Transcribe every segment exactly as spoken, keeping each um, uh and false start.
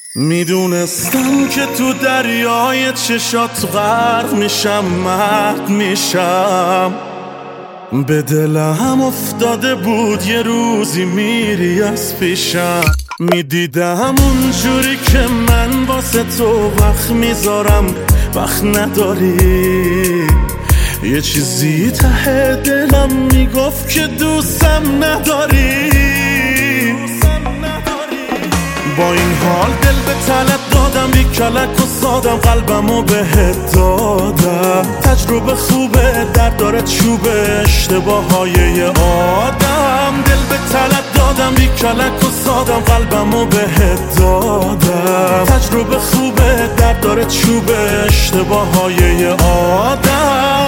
میدونستم که تو دریای چشات غرق میشم، مرد میشم. به دلم افتاده بود یه روزی میری از پیشم. میدیدم اونجوری که من واسه تو وقت میذارم، وقت نداری. یه چیزی ته دلم میگفت که دوستم نداری. با این حال دل به طلب دادم، بی کلک و سادم قلبمو بهت دادم. تجربه خوبه، درد داره چوبه، اشتباه های یه آدم. دل به طلب دادم، بی کلک و سادم قلبمو بهت دادم. تجربه خوبه، درد داره چوبه، اشتباه های یه آدم.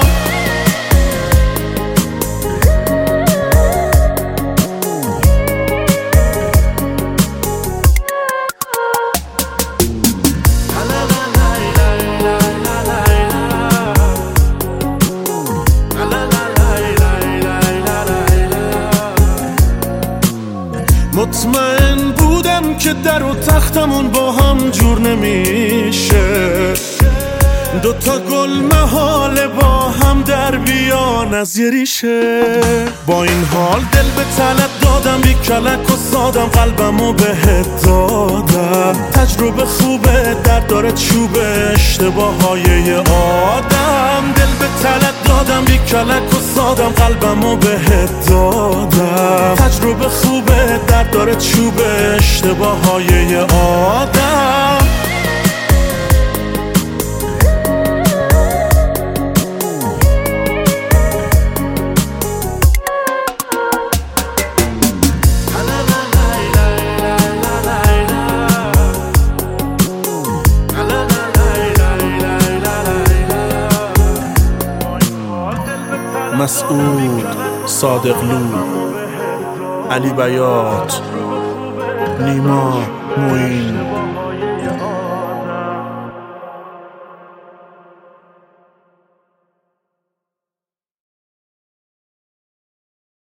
مطمئن بودم که در و تختمون با هم جور نمیشه. دوتا گل محاله با هم در بیان از یه ریشه. با این حال دل به طلب دادم، بی کلک و سادم قلبمو بهت دادم. تجربه خوبه، درد داره چوبه، اشتباه های یه آدم. دل به طلب دادم، بی کلک و سادم قلبمو بهت دادم. تجربه خوبه، درد داره چوبه، اشتباه های یه آدم. مسعود، صادقلو، علی بیات، نیما، موین.